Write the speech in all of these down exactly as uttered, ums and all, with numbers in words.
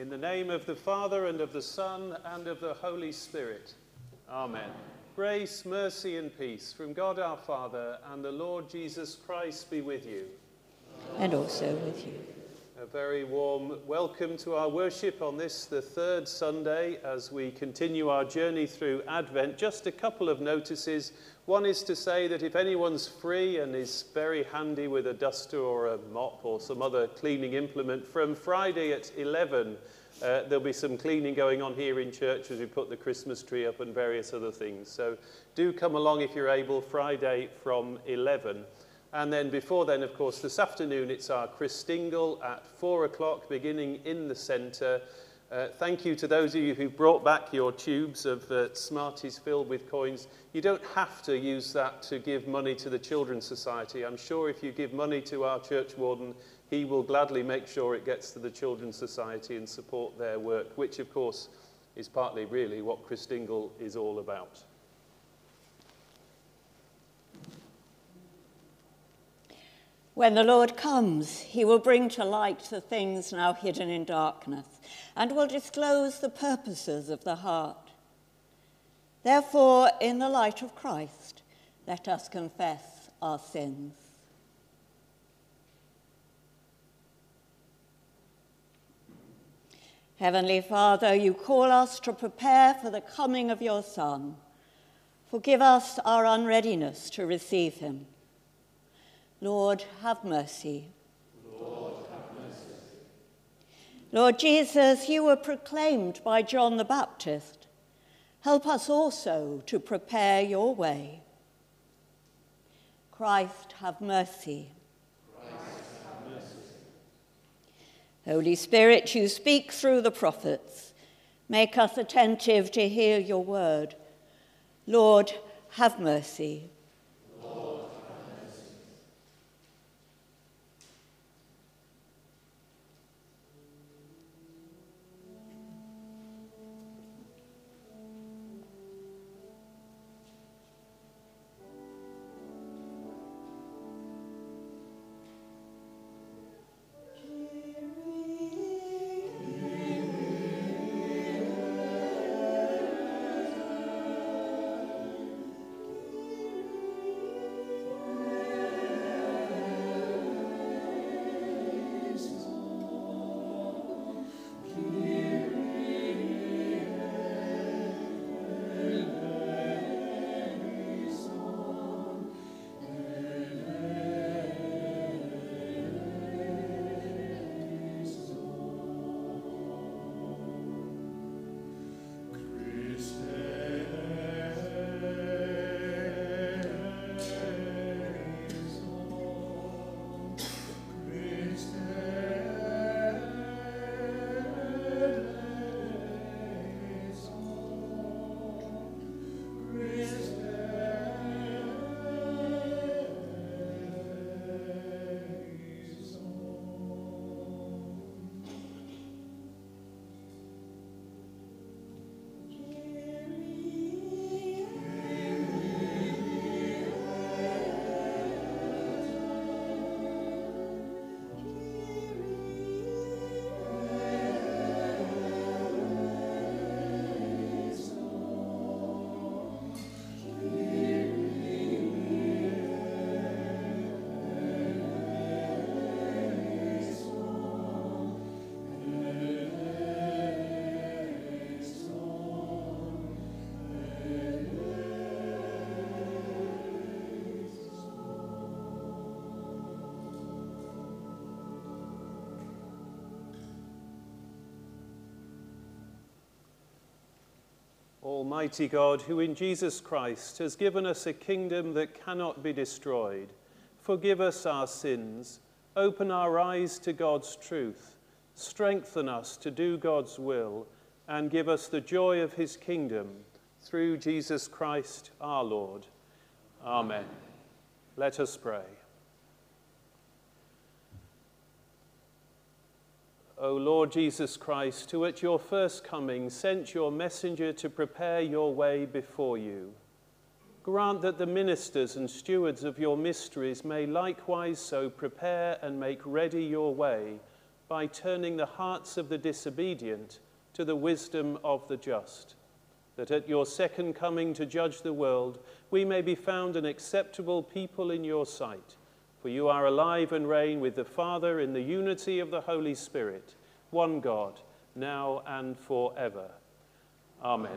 In the name of the Father, and of the Son, and of the Holy Spirit. Amen. Grace, mercy, and peace from God our Father and the Lord Jesus Christ be with you. And also with you. A very warm welcome to our worship on this, the third Sunday, as we continue our journey through Advent. Just a couple of notices. One is to say that if anyone's free and is very handy with a duster or a mop or some other cleaning implement, from Friday at eleven, uh, there'll be some cleaning going on here in church as we put the Christmas tree up and various other things. So do come along if you're able, Friday from eleven. And then before then, of course, this afternoon, it's our Christingle at four o'clock, beginning in the centre. Uh, thank you to those of you who brought back your tubes of uh, Smarties filled with coins. You don't have to use that to give money to the Children's Society. I'm sure if you give money to our church warden, he will gladly make sure it gets to the Children's Society and support their work, which, of course, is partly really what Christingle is all about. When the Lord comes, he will bring to light the things now hidden in darkness, and will disclose the purposes of the heart. Therefore, in the light of Christ, let us confess our sins. Heavenly Father, you call us to prepare for the coming of your Son. Forgive us our unreadiness to receive him. Lord, have mercy. Lord, have mercy. Lord Jesus, you were proclaimed by John the Baptist. Help us also to prepare your way. Christ, have mercy. Christ, have mercy. Holy Spirit, you speak through the prophets. Make us attentive to hear your word. Lord, have mercy. Almighty God, who in Jesus Christ has given us a kingdom that cannot be destroyed, forgive us our sins, open our eyes to God's truth, strengthen us to do God's will, and give us the joy of his kingdom, through Jesus Christ our Lord. Amen. Let us pray. O Lord Jesus Christ, who at your first coming sent your messenger to prepare your way before you, grant that the ministers and stewards of your mysteries may likewise so prepare and make ready your way by turning the hearts of the disobedient to the wisdom of the just, that at your second coming to judge the world, we may be found an acceptable people in your sight. For you are alive and reign with the Father in the unity of the Holy Spirit, one God, now and forever. Amen.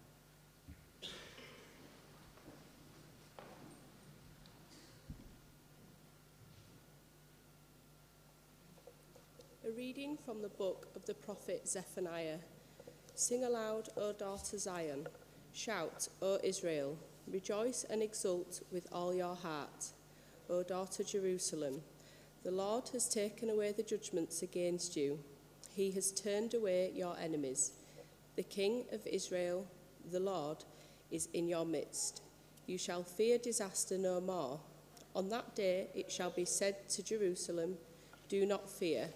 A reading from the book of the prophet Zephaniah. Sing aloud, O daughter Zion. Shout, O Israel. Rejoice and exult with all your heart, O daughter Jerusalem. The Lord has taken away the judgments against you. He has turned away your enemies. The King of Israel, the Lord, is in your midst. You shall fear disaster no more. On that day it shall be said to Jerusalem, do not fear.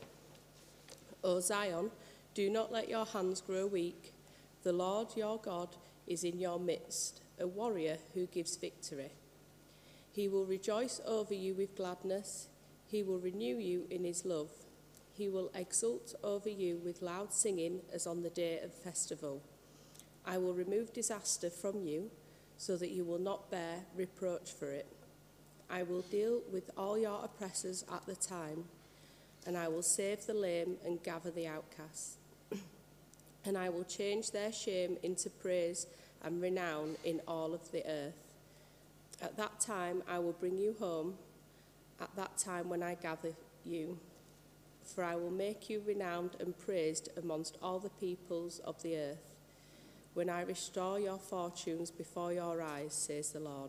O Zion, do not let your hands grow weak. The Lord your God is in your midst, a warrior who gives victory. He will rejoice over you with gladness. He will renew you in his love. He will exult over you with loud singing as on the day of festival. I will remove disaster from you so that you will not bear reproach for it. I will deal with all your oppressors at the time, and I will save the lame and gather the outcasts. And I will change their shame into praise and renown in all of the earth. At that time I will bring you home, at that time when I gather you. For I will make you renowned and praised amongst all the peoples of the earth, when I restore your fortunes before your eyes, says the Lord.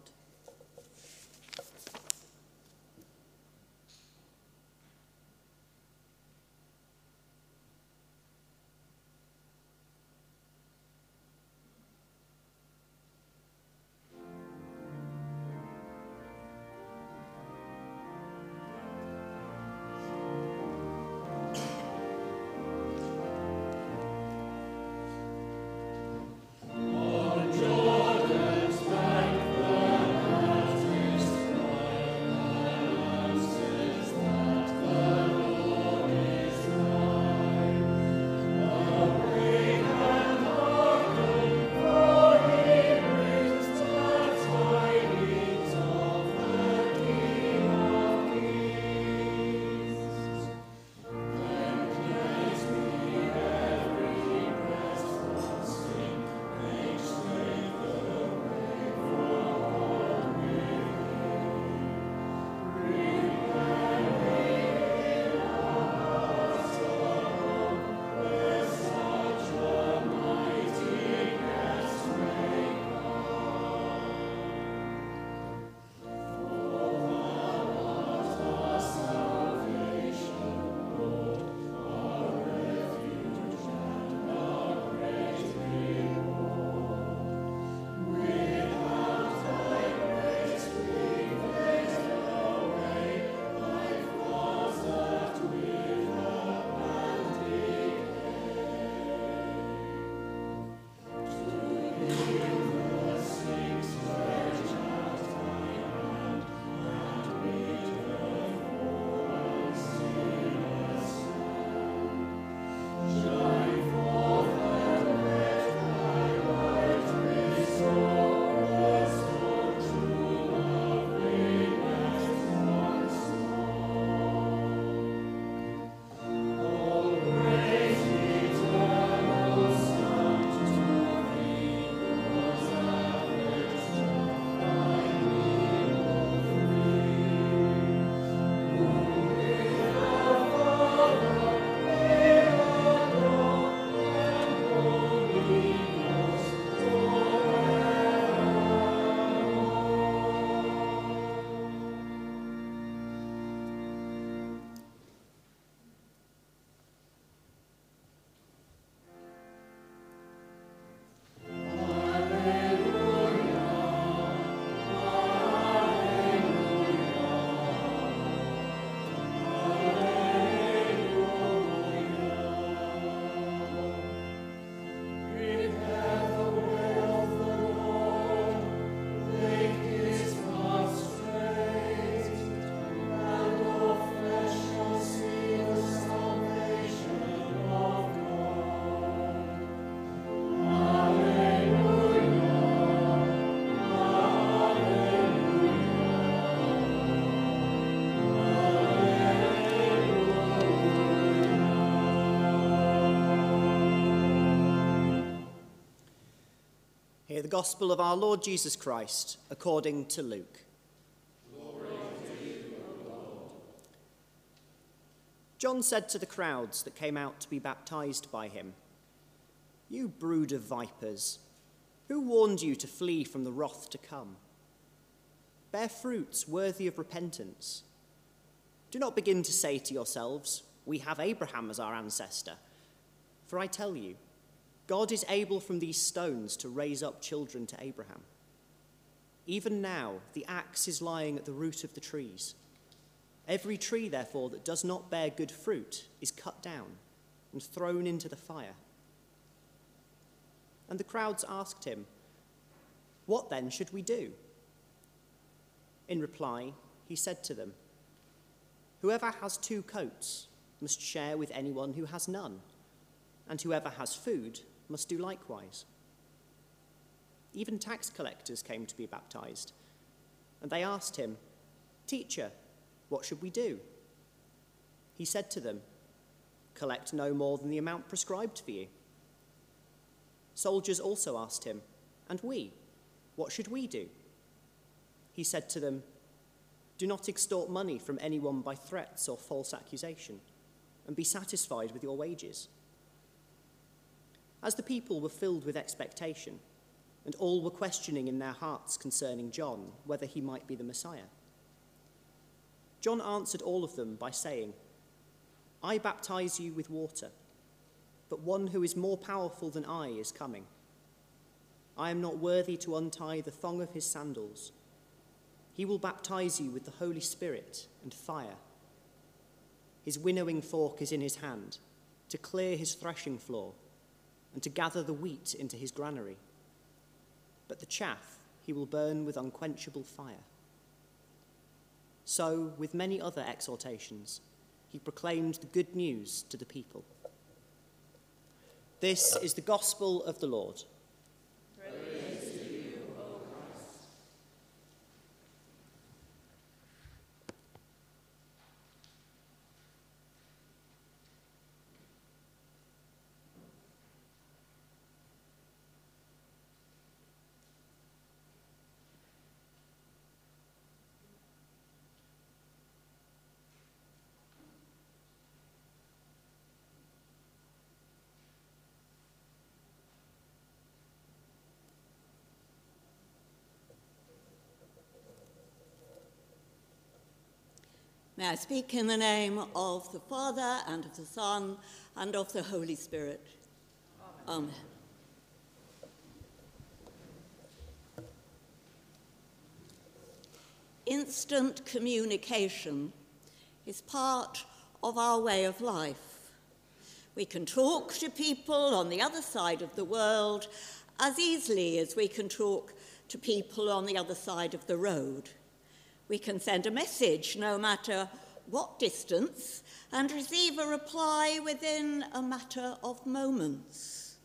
On Jordan's bank the Hear the gospel of our Lord Jesus Christ according to Luke. Glory to you, O Lord. John said to the crowds that came out to be baptized by him, "You brood of vipers, who warned you to flee from the wrath to come? Bear fruits worthy of repentance. Do not begin to say to yourselves, 'We have Abraham as our ancestor.' For I tell you, God is able from these stones to raise up children to Abraham. Even now, the axe is lying at the root of the trees. Every tree, therefore, that does not bear good fruit is cut down and thrown into the fire." And the crowds asked him, "What then should we do?" In reply, he said to them, "Whoever has two coats must share with anyone who has none, and whoever has food must do likewise." Even tax collectors came to be baptized, and they asked him, "Teacher, what should we do?" He said to them, "Collect no more than the amount prescribed for you." Soldiers also asked him, "And we, what should we do?" He said to them, "Do not extort money from anyone by threats or false accusation, and be satisfied with your wages." As the people were filled with expectation, and all were questioning in their hearts concerning John whether he might be the Messiah, John answered all of them by saying, "I baptize you with water, but one who is more powerful than I is coming. I am not worthy to untie the thong of his sandals. He will baptize you with the Holy Spirit and fire. His winnowing fork is in his hand, to clear his threshing floor, and to gather the wheat into his granary. But the chaff he will burn with unquenchable fire." So, with many other exhortations, he proclaimed the good news to the people. This is the gospel of the Lord. Praise to you, O Christ. May I speak in the name of the Father, and of the Son, and of the Holy Spirit. Amen. Amen. Instant communication is part of our way of life. We can talk to people on the other side of the world as easily as we can talk to people on the other side of the road. We can send a message no matter what distance and receive a reply within a matter of moments.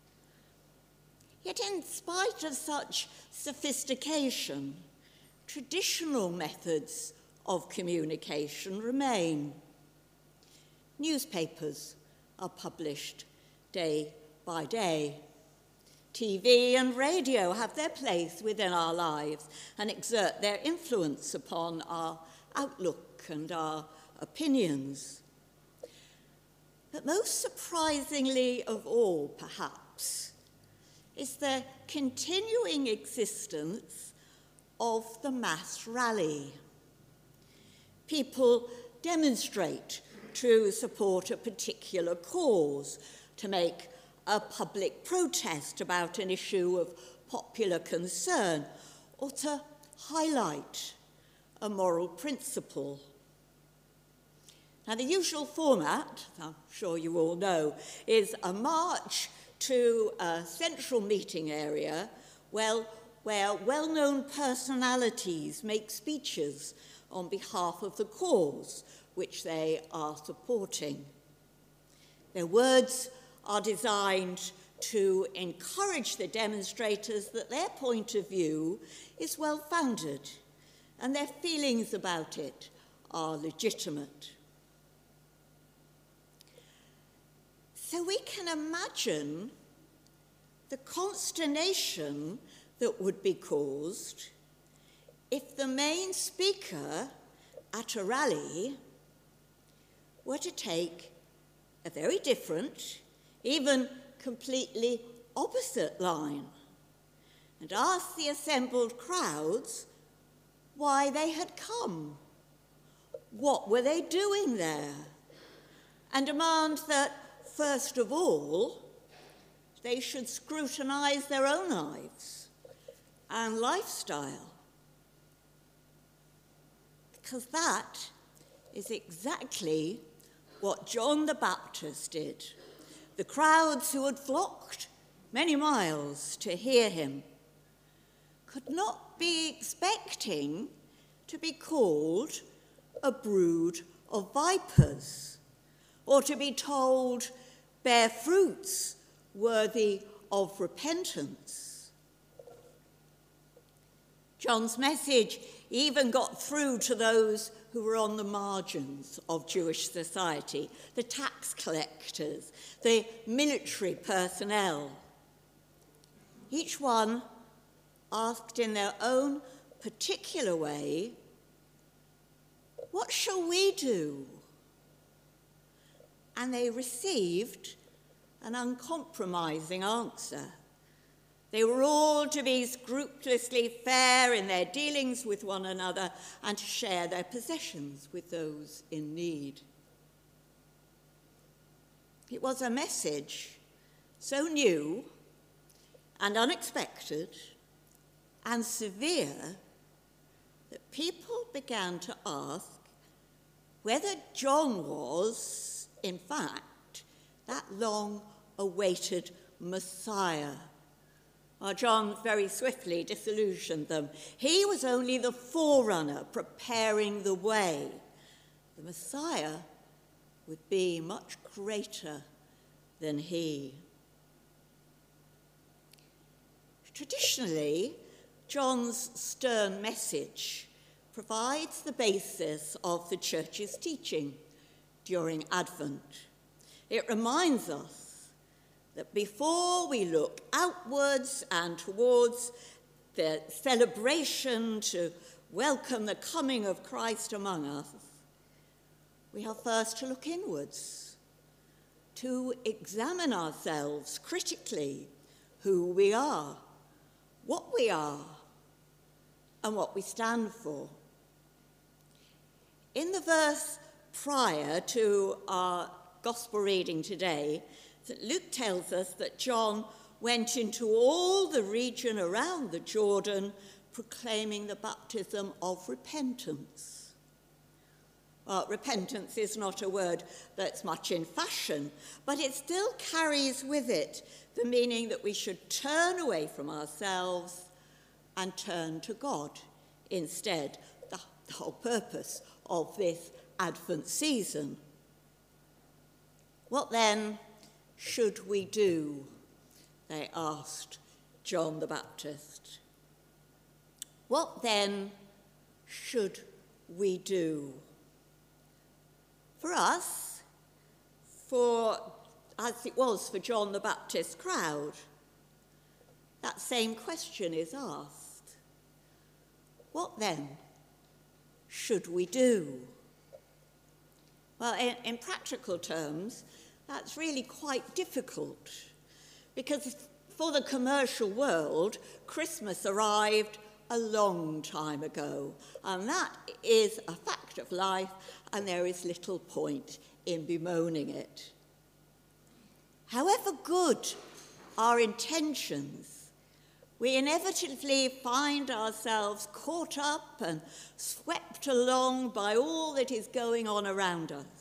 Yet in spite of such sophistication, traditional methods of communication remain. Newspapers are published day by day. T V and radio have their place within our lives and exert their influence upon our outlook and our opinions. But most surprisingly of all, perhaps, is the continuing existence of the mass rally. People demonstrate to support a particular cause, to make a public protest about an issue of popular concern, or to highlight a moral principle. Now, the usual format, I'm sure you all know, is a march to a central meeting area well, where well-known personalities make speeches on behalf of the cause which they are supporting. Their words are designed to encourage the demonstrators that their point of view is well-founded and their feelings about it are legitimate. So we can imagine the consternation that would be caused if the main speaker at a rally were to take a very different, even completely opposite line and ask the assembled crowds why they had come, what were they doing there, and demand that, first of all, they should scrutinize their own lives and lifestyle. Because that is exactly what John the Baptist did. The crowds who had flocked many miles to hear him could not be expecting to be called a brood of vipers, or to be told bear fruits worthy of repentance. John's message even got through to those who were on the margins of Jewish society, the tax collectors, the military personnel. Each one asked in their own particular way, "What shall we do?" And they received an uncompromising answer. They were all to be scrupulously fair in their dealings with one another and to share their possessions with those in need. It was a message so new and unexpected and severe that people began to ask whether John was, in fact, that long-awaited Messiah. Well, John very swiftly disillusioned them. He was only the forerunner preparing the way. The Messiah would be much greater than he. Traditionally, John's stern message provides the basis of the church's teaching during Advent. It reminds us that before we look outwards and towards the celebration to welcome the coming of Christ among us, we have first to look inwards, to examine ourselves critically, who we are, what we are, and what we stand for. In the verse prior to our gospel reading today, that Luke tells us that John went into all the region around the Jordan proclaiming the baptism of repentance. Well, repentance is not a word that's much in fashion, but it still carries with it the meaning that we should turn away from ourselves and turn to God instead, the, the whole purpose of this Advent season. What then should we do? They asked John the Baptist. What then should we do? For us, for as it was for John the Baptist crowd, that same question is asked. What then should we do? Well, in, in practical terms, that's really quite difficult, because for the commercial world, Christmas arrived a long time ago, and that is a fact of life, and there is little point in bemoaning it. However good our intentions, we inevitably find ourselves caught up and swept along by all that is going on around us.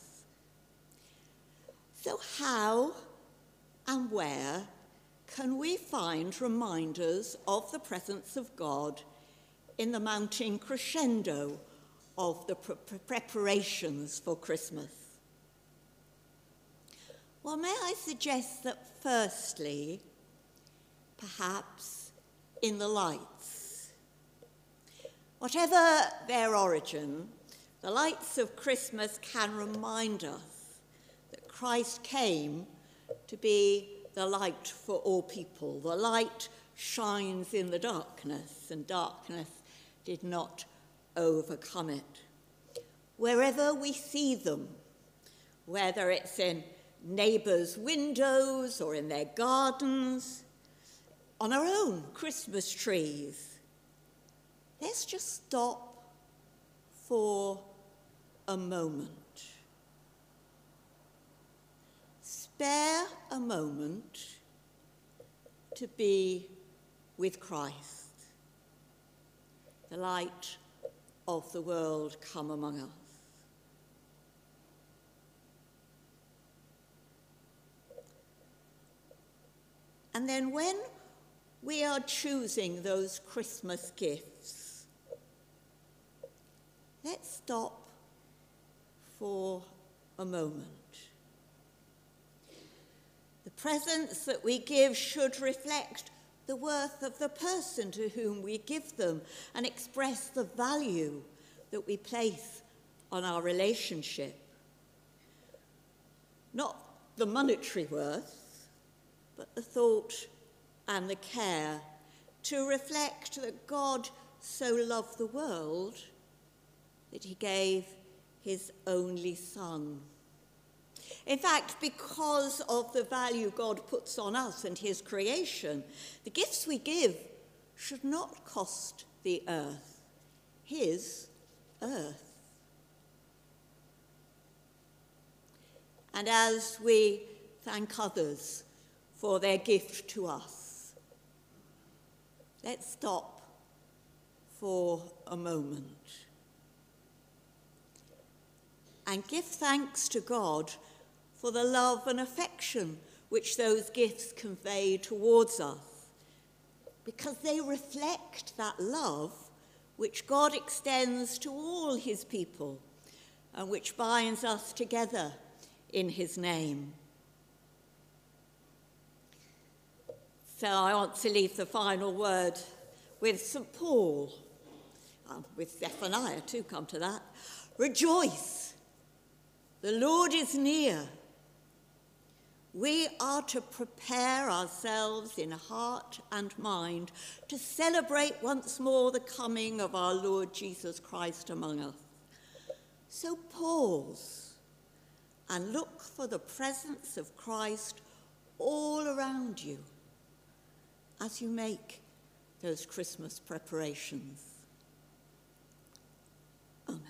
So how and where can we find reminders of the presence of God in the mounting crescendo of the pre- preparations for Christmas? Well, may I suggest that firstly, perhaps in the lights. Whatever their origin, the lights of Christmas can remind us that Christ came to be the light for all people. The light shines in the darkness, and darkness did not overcome it. Wherever we see them, whether it's in neighbours' windows or in their gardens, on our own Christmas trees, let's just stop for a moment. Spare a moment to be with Christ, the light of the world come among us. And then when we are choosing those Christmas gifts, let's stop for a moment. The presents that we give should reflect the worth of the person to whom we give them and express the value that we place on our relationship. Not the monetary worth, but the thought and the care to reflect that God so loved the world that he gave his only Son. In fact, because of the value God puts on us and his creation, the gifts we give should not cost the earth, his earth. And as we thank others for their gift to us, let's stop for a moment and give thanks to God for the love and affection which those gifts convey towards us, because they reflect that love which God extends to all his people and which binds us together in his name. So I want to leave the final word with Saint Paul, um, with Zephaniah too, come to that. Rejoice, the Lord is near. We are to prepare ourselves in heart and mind to celebrate once more the coming of our Lord Jesus Christ among us. So pause and look for the presence of Christ all around you as you make those Christmas preparations. Amen.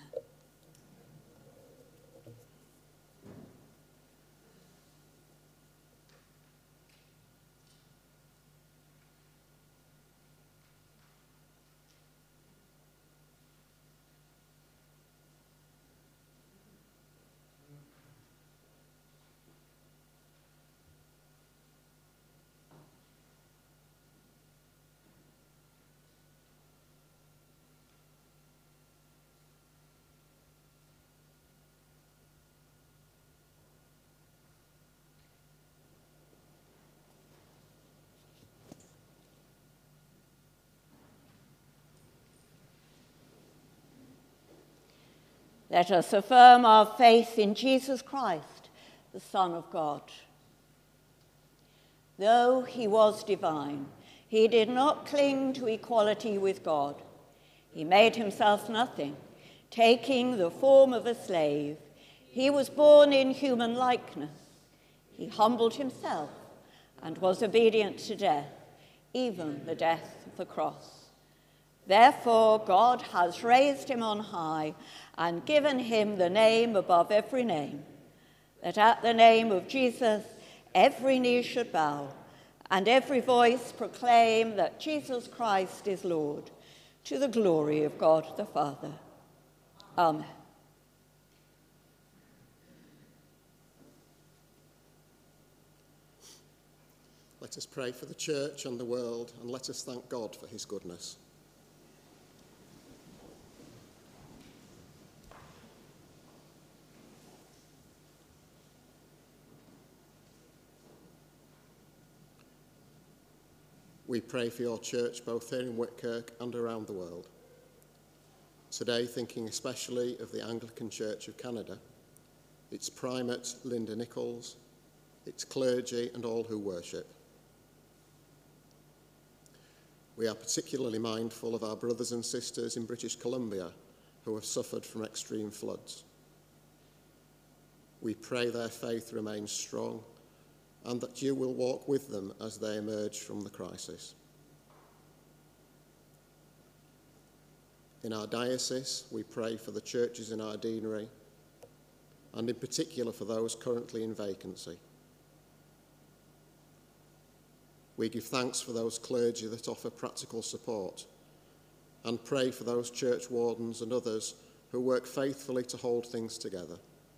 Let us affirm our faith in Jesus Christ, the Son of God. Though he was divine, he did not cling to equality with God. He made himself nothing, taking the form of a slave. He was born in human likeness. He humbled himself and was obedient to death, even the death of the cross. Therefore, God has raised him on high and given him the name above every name, that at the name of Jesus every knee should bow and every voice proclaim that Jesus Christ is Lord, to the glory of God the Father. Amen. Let us pray for the church and the world, and let us thank God for his goodness. We pray for your church, both here in Whitkirk and around the world. Today, thinking especially of the Anglican Church of Canada, its primate, Linda Nichols, its clergy and all who worship. We are particularly mindful of our brothers and sisters in British Columbia who have suffered from extreme floods. We pray their faith remains strong and that you will walk with them as they emerge from the crisis. In our diocese, we pray for the churches in our deanery, and in particular for those currently in vacancy. We give thanks for those clergy that offer practical support, and pray for those church wardens and others who work faithfully to hold things together.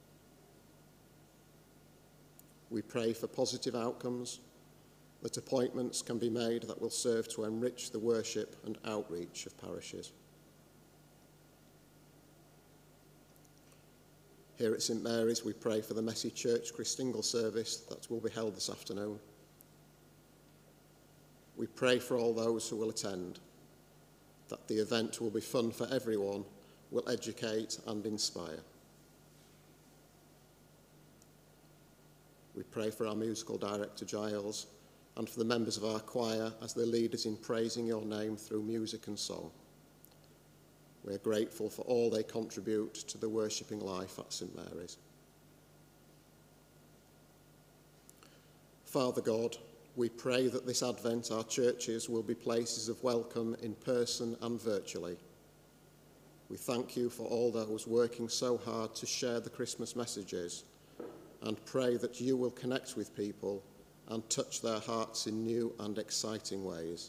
We pray for positive outcomes, that appointments can be made that will serve to enrich the worship and outreach of parishes. Here at St Mary's, we pray for the Messy Church Christingle service that will be held this afternoon. We pray for all those who will attend, that the event will be fun for everyone, will educate and inspire. We pray for our musical director, Giles, and for the members of our choir as they lead us in praising your name through music and song. We are grateful for all they contribute to the worshipping life at St Mary's. Father God, we pray that this Advent our churches will be places of welcome in person and virtually. We thank you for all those working so hard to share the Christmas messages, and pray that you will connect with people and touch their hearts in new and exciting ways.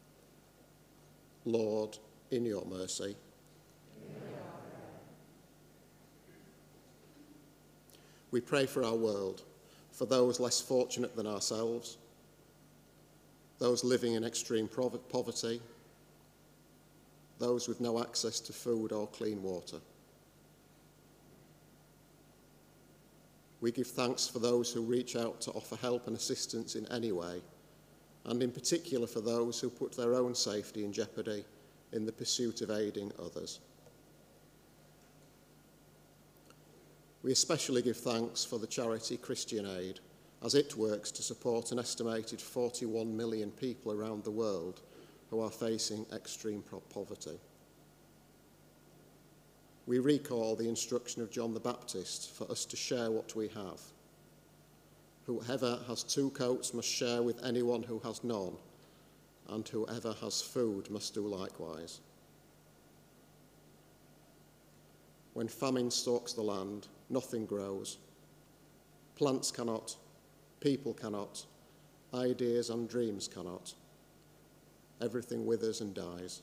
Lord, in your mercy. We pray for our world, for those less fortunate than ourselves, those living in extreme poverty, those with no access to food or clean water. We give thanks for those who reach out to offer help and assistance in any way, and in particular for those who put their own safety in jeopardy in the pursuit of aiding others. We especially give thanks for the charity Christian Aid, as it works to support an estimated forty-one million people around the world who are facing extreme poverty. We recall the instruction of John the Baptist for us to share what we have. Whoever has two coats must share with anyone who has none, and whoever has food must do likewise. When famine stalks the land, nothing grows. Plants cannot, people cannot, ideas and dreams cannot. Everything withers and dies.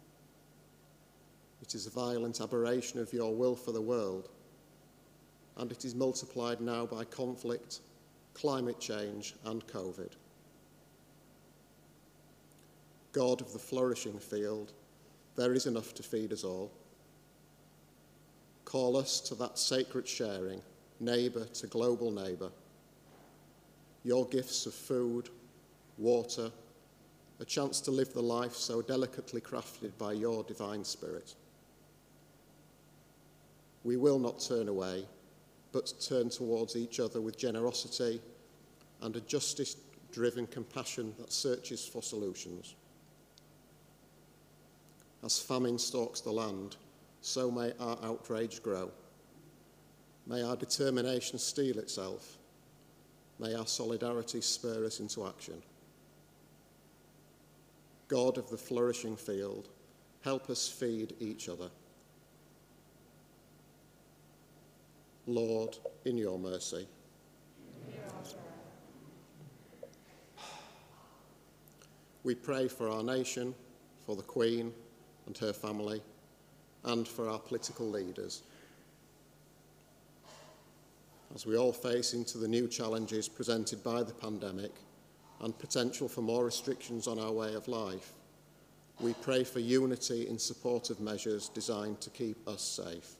It is a violent aberration of your will for the world, and it is multiplied now by conflict, climate change and COVID. God of the flourishing field, there is enough to feed us all. Call us to that sacred sharing, neighbour to global neighbour. Your gifts of food, water, a chance to live the life so delicately crafted by your divine spirit. We will not turn away, but turn towards each other with generosity and a justice-driven compassion that searches for solutions. As famine stalks the land, so may our outrage grow. May our determination steel itself. May our solidarity spur us into action. God of the flourishing field, help us feed each other. Lord, in your mercy. We pray for our nation, for the Queen and her family, and for our political leaders. As we all face into the new challenges presented by the pandemic and potential for more restrictions on our way of life, we pray for unity in support of measures designed to keep us safe.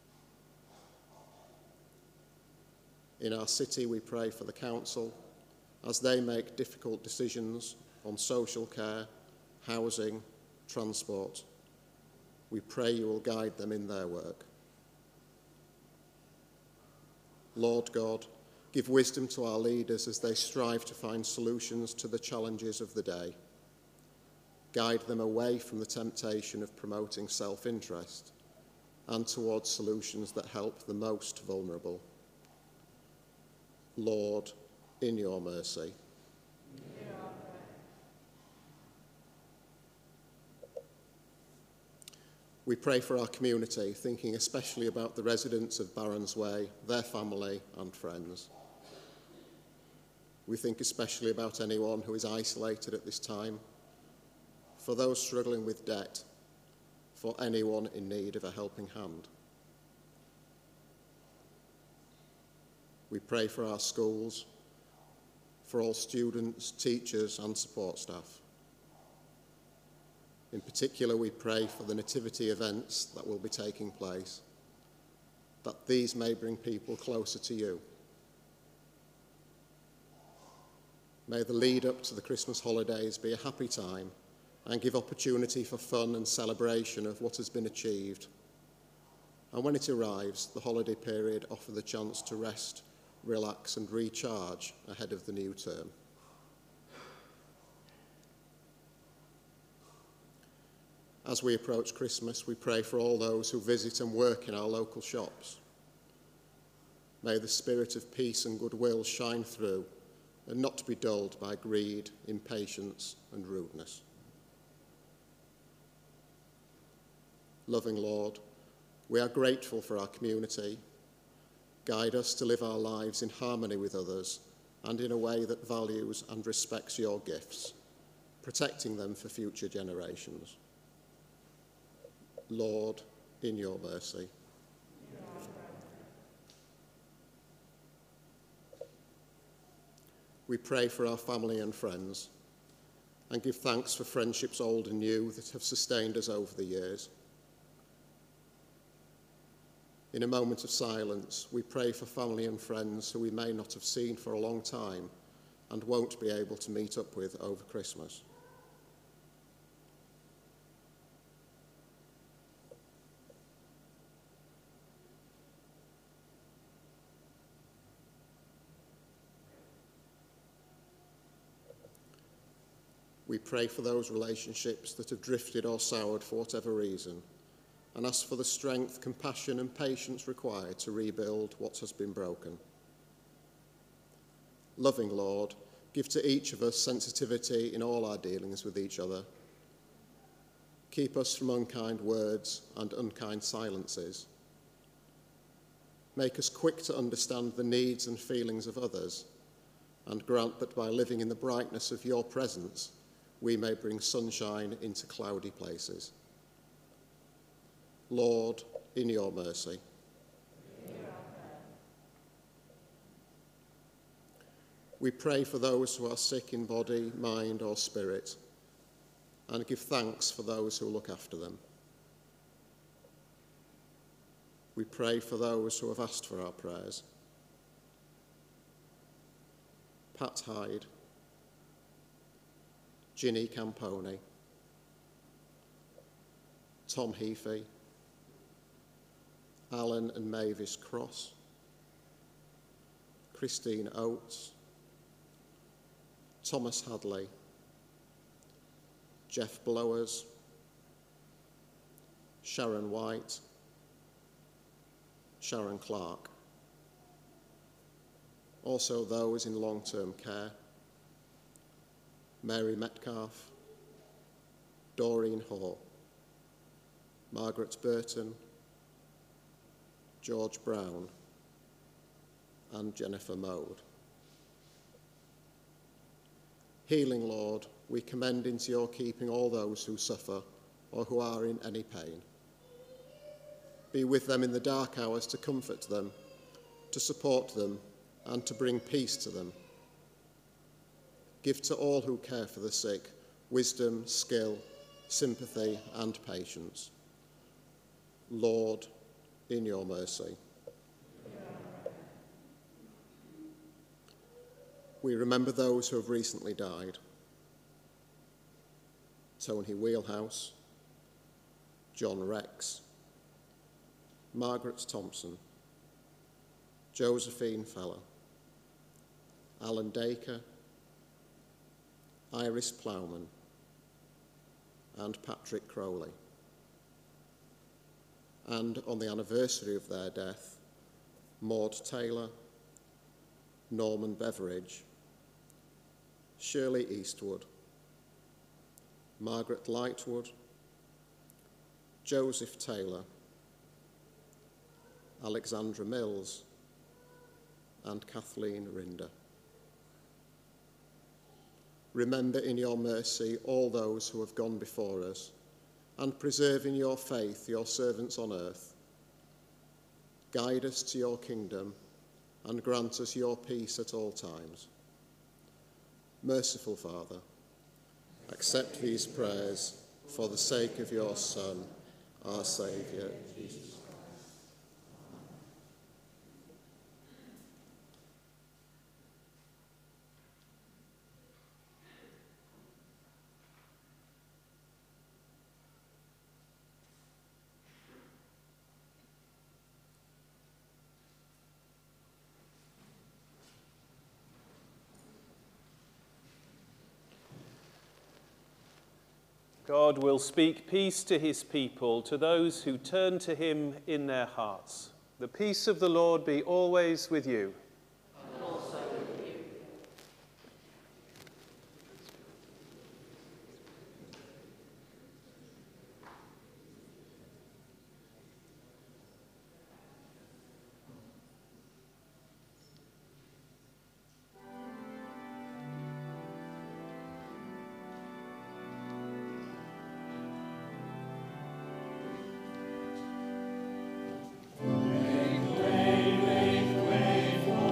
In our city, we pray for the council as they make difficult decisions on social care, housing, transport. We pray you will guide them in their work. Lord God, Give wisdom to our leaders as they strive to find solutions to the challenges of the day. Guide them away from the temptation of promoting self-interest and towards solutions that help the most vulnerable. Lord, in your mercy. We pray for our community, thinking especially about the residents of Barons Way, their family and friends. We think especially about anyone who is isolated at this time, for those struggling with debt, for anyone in need of a helping hand. We pray for our schools, for all students, teachers and support staff. In particular, we pray for the nativity events that will be taking place, that these may bring people closer to you. May the lead up to the Christmas holidays be a happy time and give opportunity for fun and celebration of what has been achieved. And when it arrives, the holiday period offer the chance to rest, relax and recharge ahead of the new term. As we approach Christmas, we pray for all those who visit and work in our local shops. May the spirit of peace and goodwill shine through and not be dulled by greed, impatience and rudeness. Loving Lord, we are grateful for our community. Guide us to live our lives in harmony with others and in a way that values and respects your gifts, protecting them for future generations. Lord, in your mercy. We pray for our family and friends and give thanks for friendships old and new that have sustained us over the years. In a moment of silence, we pray for family and friends who we may not have seen for a long time and won't be able to meet up with over Christmas. We pray for those relationships that have drifted or soured for whatever reason, and ask for the strength, compassion and patience required to rebuild what has been broken. Loving Lord, give to each of us sensitivity in all our dealings with each other. Keep us from unkind words and unkind silences. Make us quick to understand the needs and feelings of others, and grant that by living in the brightness of your presence, we may bring sunshine into cloudy places. Lord, in your mercy. We pray for those who are sick in body, mind or spirit, and give thanks for those who look after them. We pray for those who have asked for our prayers. Pat Hyde, Ginny Camponi, Tom Heafy, Alan and Mavis Cross, Christine Oates, Thomas Hadley, Jeff Blowers, Sharon White, Sharon Clark. Also those in long-term care, Mary Metcalf, Doreen Hall, Margaret Burton, George Brown, and Jennifer Mode. Healing Lord, we commend into your keeping all those who suffer or who are in any pain. Be with them in the dark hours to comfort them, to support them, and to bring peace to them. Give to all who care for the sick wisdom, skill, sympathy, and patience. Lord, in your mercy. We remember those who have recently died. Tony Wheelhouse, John Rex, Margaret Thompson, Josephine Feller, Alan Dacre, Iris Plowman, and Patrick Crowley. And on the anniversary of their death, Maud Taylor, Norman Beveridge, Shirley Eastwood, Margaret Lightwood, Joseph Taylor, Alexandra Mills, and Kathleen Rinder. Remember in your mercy all those who have gone before us, and preserve in your faith your servants on earth. Guide us to your kingdom, and grant us your peace at all times. Merciful Father, accept these prayers for the sake of your Son, our Saviour, Jesus. God will speak peace to his people, to those who turn to him in their hearts. The peace of the Lord be always with you. And also with you. Make way, make way for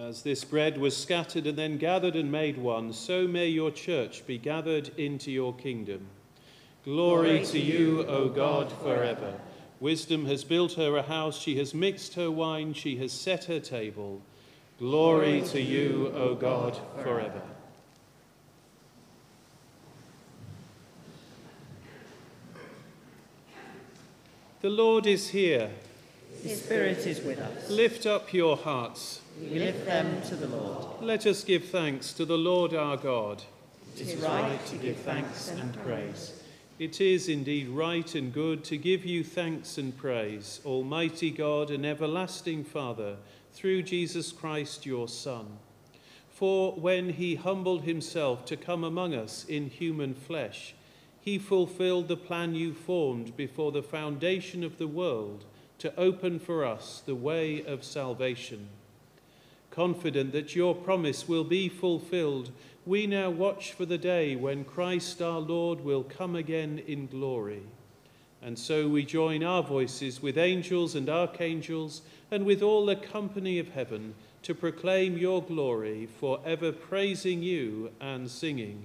As this bread was scattered and then gathered and made one, so may your church be gathered into your kingdom. Glory, Glory to you, O God, forever. Wisdom has built her a house, she has mixed her wine, she has set her table. Glory, Glory to you, O God, forever. The Lord is here. His Spirit is with us. Lift up your hearts. We lift them to the Lord. Let us give thanks to the Lord our God. It is right to give thanks and praise. It is indeed right and good to give you thanks and praise, Almighty God and everlasting Father, through Jesus Christ your Son. For when he humbled himself to come among us in human flesh, he fulfilled the plan you formed before the foundation of the world to open for us the way of salvation. Confident that your promise will be fulfilled, we now watch for the day when Christ our Lord will come again in glory. And so we join our voices with angels and archangels and with all the company of heaven to proclaim your glory, forever praising you and singing.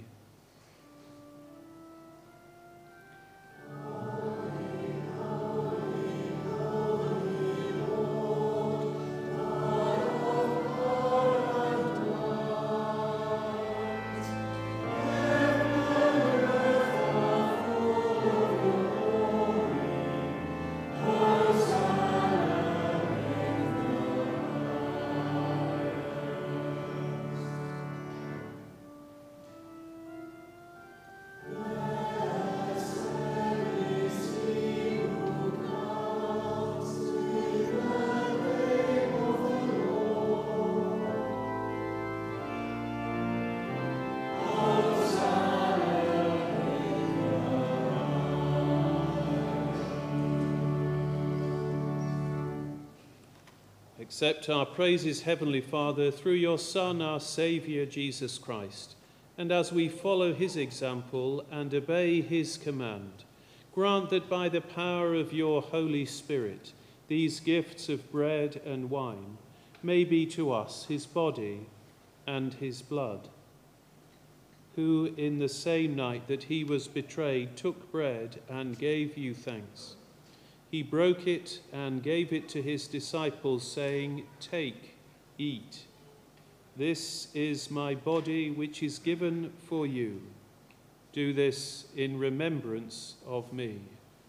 Accept our praises, Heavenly Father, through your Son, our Saviour, Jesus Christ. And as we follow his example and obey his command, grant that by the power of your Holy Spirit, these gifts of bread and wine may be to us his body and his blood, who in the same night that he was betrayed took bread and gave you thanks. He broke it and gave it to his disciples, saying, "Take, eat. This is my body which is given for you. Do this in remembrance of me."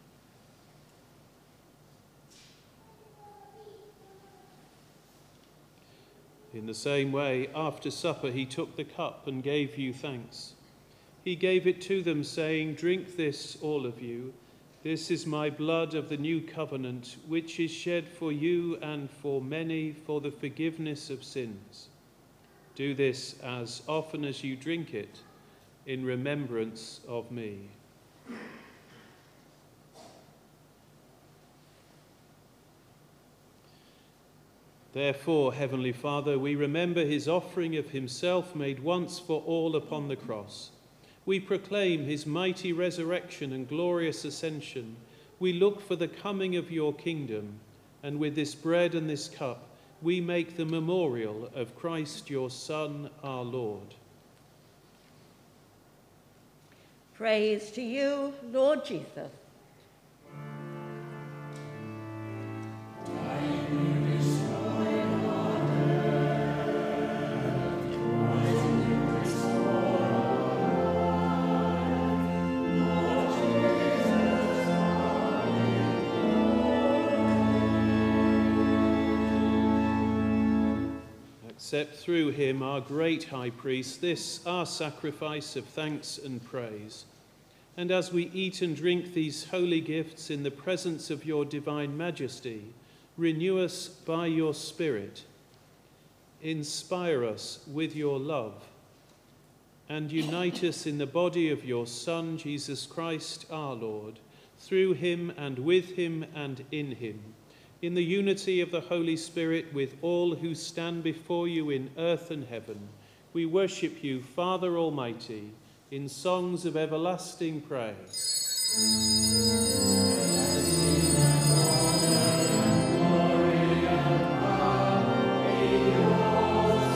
In the same way, after supper, he took the cup and gave you thanks. He gave it to them, saying, "Drink this, all of you. This is my blood of the new covenant, which is shed for you and for many for the forgiveness of sins. Do this as often as you drink it in remembrance of me." Therefore, Heavenly Father, we remember his offering of himself made once for all upon the cross. We proclaim his mighty resurrection and glorious ascension. We look for the coming of your kingdom, and with this bread and this cup, we make the memorial of Christ, your Son, our Lord. Praise to you, Lord Jesus. Accept through him, our great high priest, this our sacrifice of thanks and praise. And as we eat and drink these holy gifts in the presence of your divine majesty, renew us by your Spirit. Inspire us with your love, and unite us in the body of your Son, Jesus Christ our Lord, through him and with him and in him, in the unity of the Holy Spirit, with all who stand before you in earth and heaven. We worship you, Father Almighty, in songs of everlasting praise. Glory and power be yours.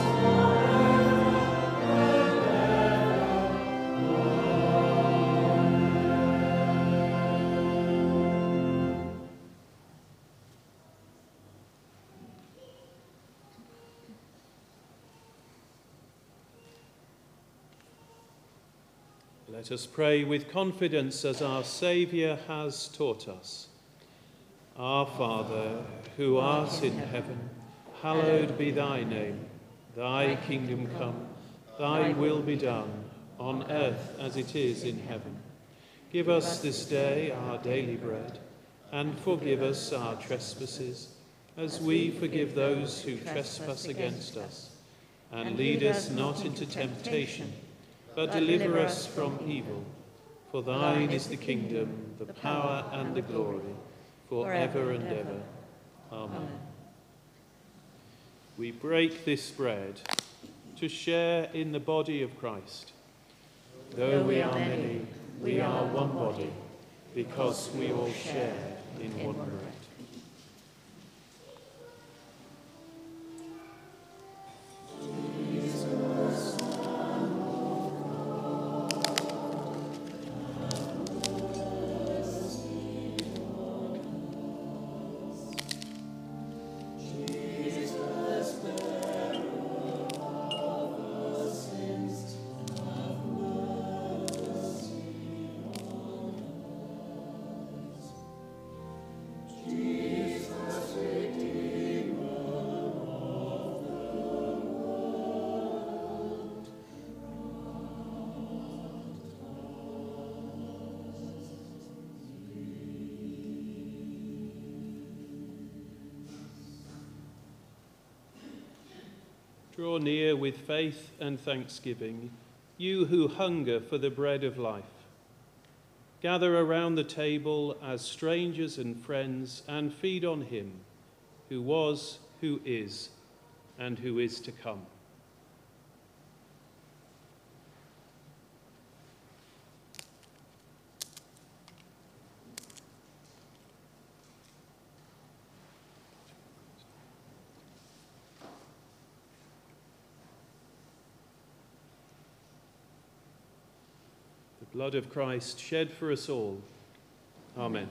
Let us pray with confidence as our Saviour has taught us. Our Father, who art in heaven, hallowed be thy name. Thy kingdom come, thy will be done, on earth as it is in heaven. Give us this day our daily bread, and forgive us our trespasses, as we forgive those who trespass against us. And lead us not into temptation, but deliver us from evil. For thine is the kingdom, the power, and the glory, for ever and ever. Amen. We break this bread to share in the body of Christ. Though we are many, we are one body, because we all share in one bread. Draw near with faith and thanksgiving, you who hunger for the bread of life. Gather around the table as strangers and friends and feed on him who was, who is, and who is to come. Blood of Christ shed for us all. Amen.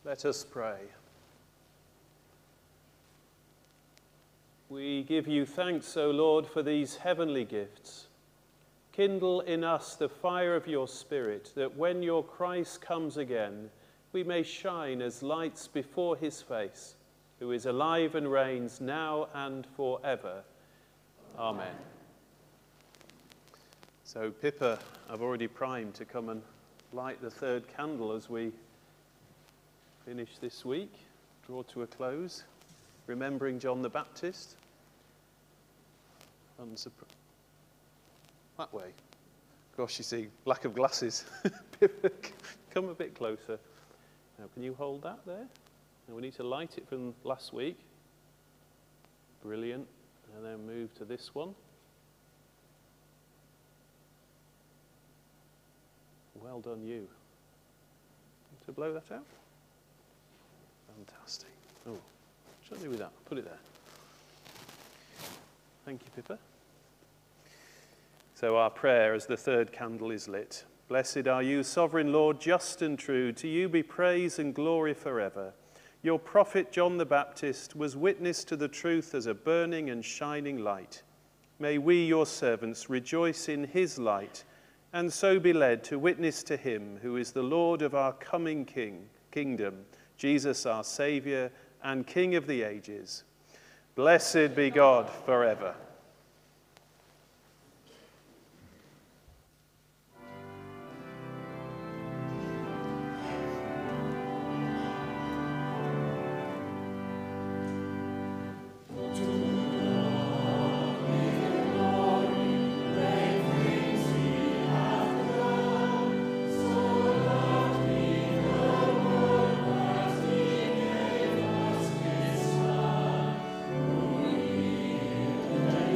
Let us pray. We give you thanks, O Lord, for these heavenly gifts. Kindle in us the fire of your Spirit, that when your Christ comes again, we may shine as lights before his face, who is alive and reigns now and forever. Amen. So Pippa, I've already primed to come and light the third candle as we finish this week, draw to a close, remembering John the Baptist. Unsupr- that way. Gosh, you see, lack of glasses. Pippa, come a bit closer. Now, can you hold that there? Now, we need to light it from last week. Brilliant. And then move to this one. Well done, you. To blow that out? Fantastic. Oh, what should I do with that? Put it there. Thank you, Pippa. So our prayer as the third candle is lit. Blessed are you, sovereign Lord, just and true. To you be praise and glory forever. Your prophet John the Baptist was witness to the truth as a burning and shining light. May we, your servants, rejoice in his light, and so be led to witness to him who is the Lord of our coming King, kingdom, Jesus our Saviour and King of the ages. Blessed be God forever. Amen.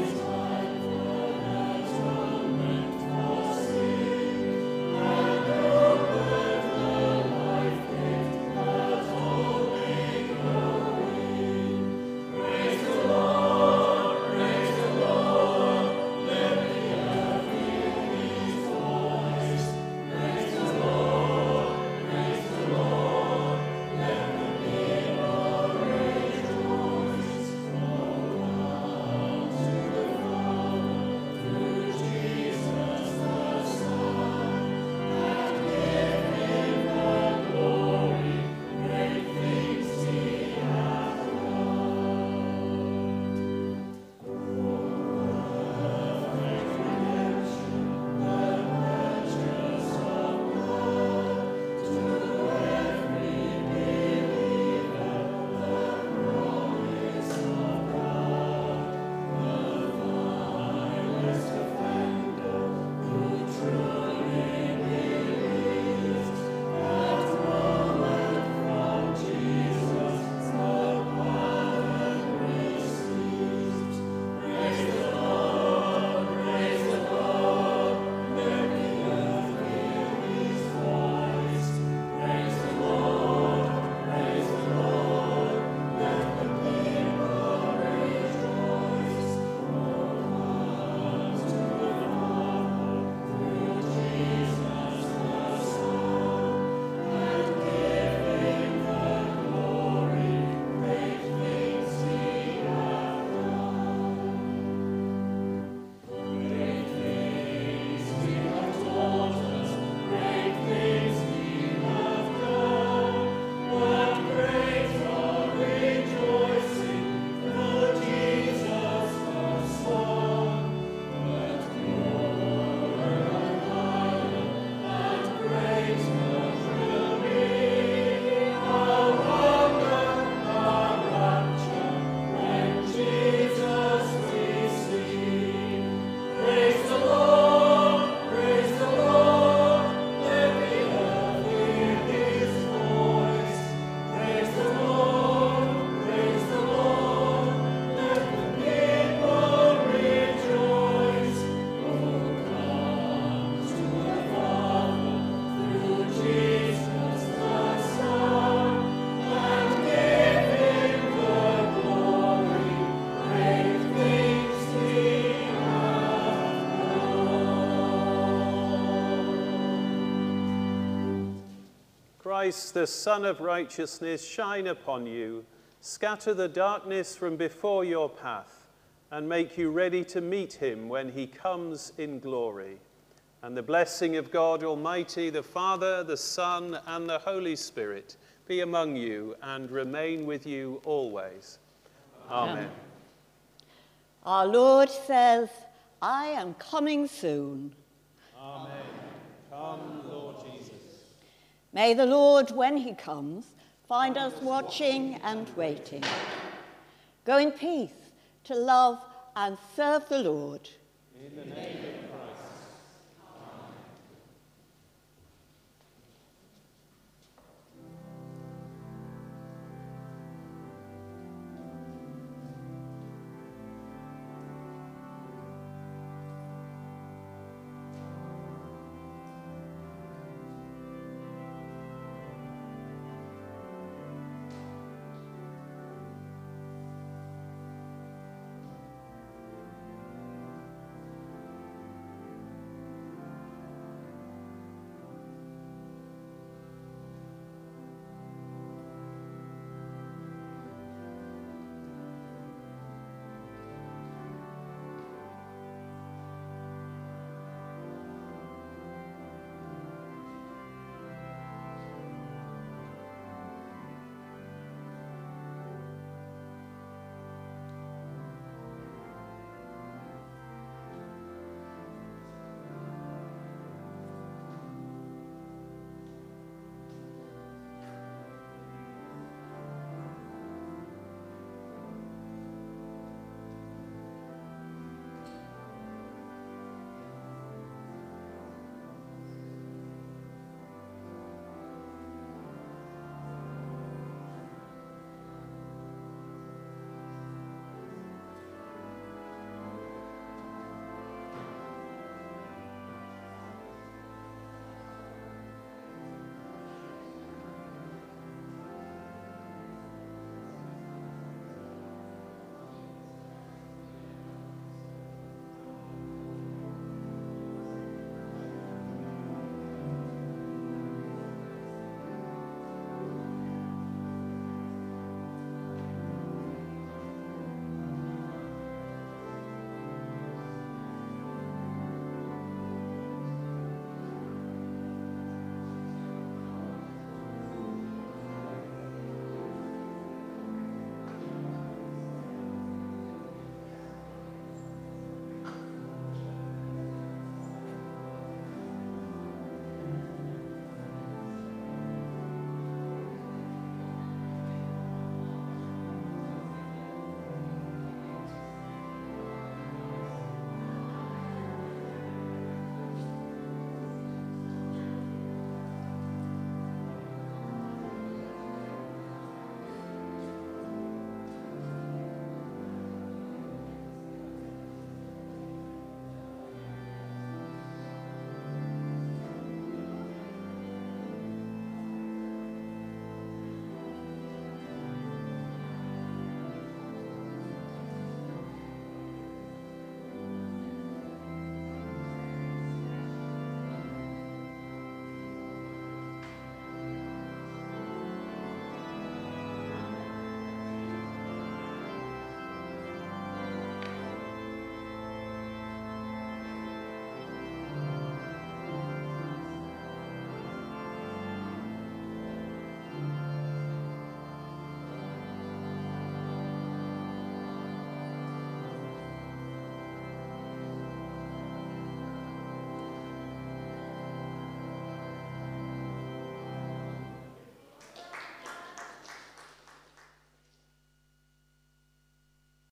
Christ, the Son of righteousness, shine upon you, scatter the darkness from before your path, and make you ready to meet him when he comes in glory. And the blessing of God Almighty, the Father, the Son, and the Holy Spirit be among you and remain with you always. Amen. Amen. Our Lord says, I am coming soon. Amen. Come, Lord Jesus. May the Lord, when he comes, find us watching and waiting. Go in peace to love and serve the Lord. In the name of